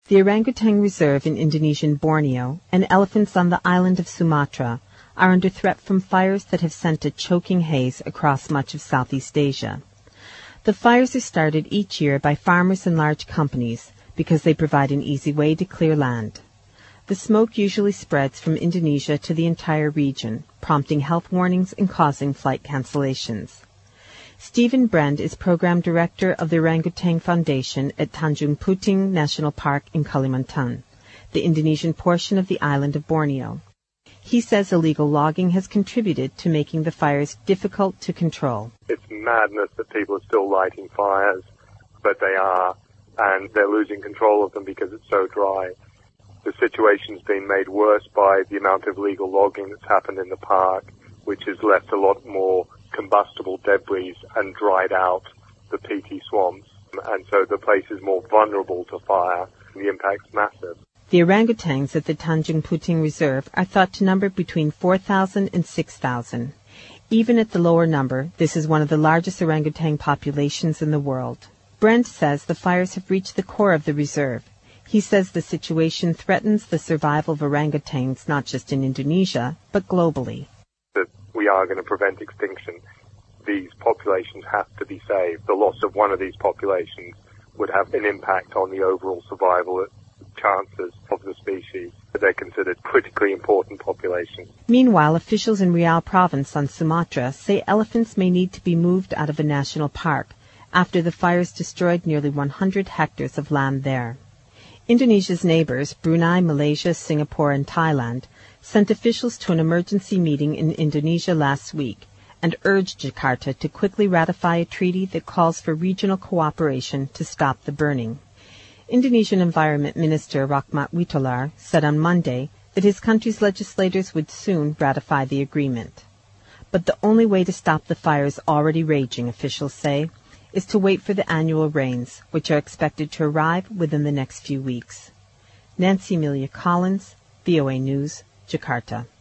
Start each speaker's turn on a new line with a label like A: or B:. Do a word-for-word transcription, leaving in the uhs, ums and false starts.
A: The orangutan reserve in Indonesian Borneo and elephants on the island of Sumatra are under threat from fires that have sent a choking haze across much of Southeast Asia. The fires are started each year by farmers and large companies because they provide an easy way to clear land. The smoke usually spreads from Indonesia to the entire region, prompting health warnings and causing flight cancellations. Stephen Brand is Program Director of the Orangutan Foundation at Tanjung Puting National Park in Kalimantan, the Indonesian portion of the island of Borneo. He says illegal logging has contributed to making the fires difficult to control.
B: It's madness that people are still lighting fires, but they are, and they're losing control of them because it's so dry. The situation's been made worse by the amount of illegal logging that's happened in the park, which has left a lot more combustible debris and dried out the peaty swamps. And so the place is more vulnerable to fire. The impact's massive.
A: The orangutans at the Tanjung Puting Reserve are thought to number between four thousand and six thousand. Even at the lower number, this is one of the largest orangutan populations in the world. Brent says the fires have reached the core of the reserve. He says the situation threatens the survival of orangutans not just in Indonesia, but globally.
B: That we are going to prevent extinction. These populations have to be saved. The loss of one of these populations would have an impact on the overall survival chances of the species. They're considered critically important populations.
A: Meanwhile, officials in Riau province on Sumatra say elephants may need to be moved out of a national park after the fires destroyed nearly one hundred hectares of land there. Indonesia's neighbors, Brunei, Malaysia, Singapore, and Thailand, sent officials to an emergency meeting in Indonesia last week and urged Jakarta to quickly ratify a treaty that calls for regional cooperation to stop the burning. Indonesian Environment Minister Rahmat Witolar said on Monday that his country's legislators would soon ratify the agreement. But the only way to stop the fires already raging, officials say, is to wait for the annual rains, which are expected to arrive within the next few weeks. Nancy Amelia Collins, V O A News, Jakarta.